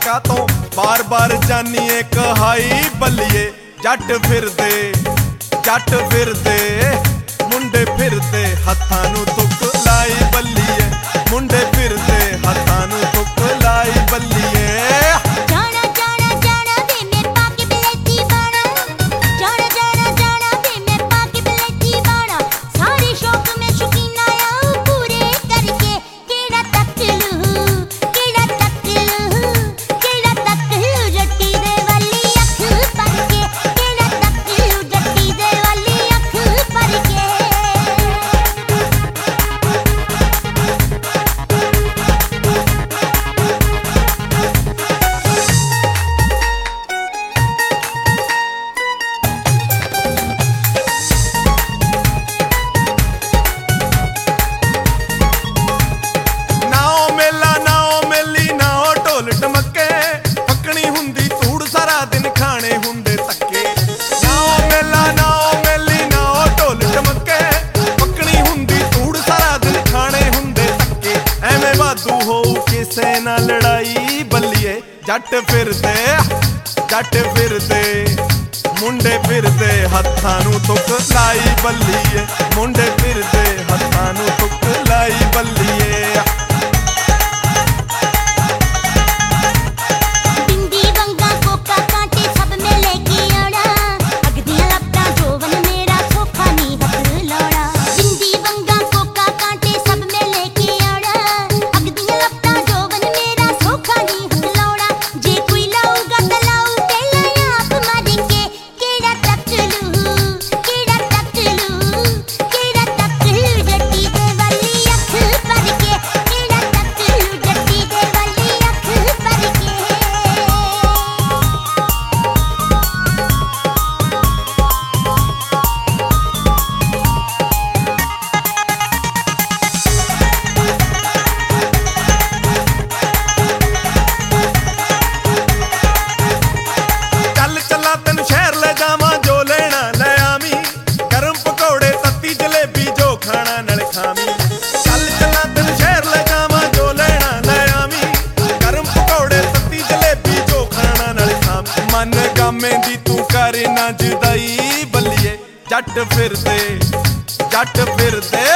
कातों बार बार जानिए कहाई बल्लिए। जट फिरदे मुंडे फिरदे हत्थां नूं तुक लाई बल्लिए। मुंडे फिरदे हत्थां नूं तुक लाई बल्लिए। किसे ना लड़ाई बल्लिए। जट फिरदे मुंडे फिरदे हत्थां नूं तुक लाई बल्लिए। मुंडे फिरदे हत्थां नूं तुक लाई बल्लिए। मन गामे दी तू करे ना जुदाई बल्लिए। जट फिरदे